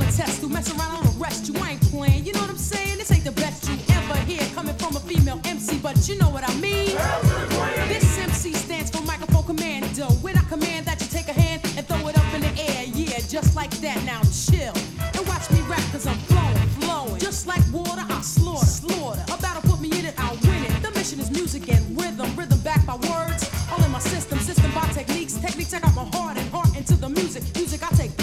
test to mess around on arrest you. I ain't playing, you know what I'm saying? This ain't the best you ever hear coming from a female MC, but you know what I mean. This MC stands for microphone commando. When I command that you take a hand and throw it up in the air, yeah, just like that. Now chill and watch me rap, cause I'm flowing. Just like water, I slaughter. A battle put me in it, I'll win it. The mission is music and rhythm backed by words. All in my system by techniques. I got my heart and heart into the music I take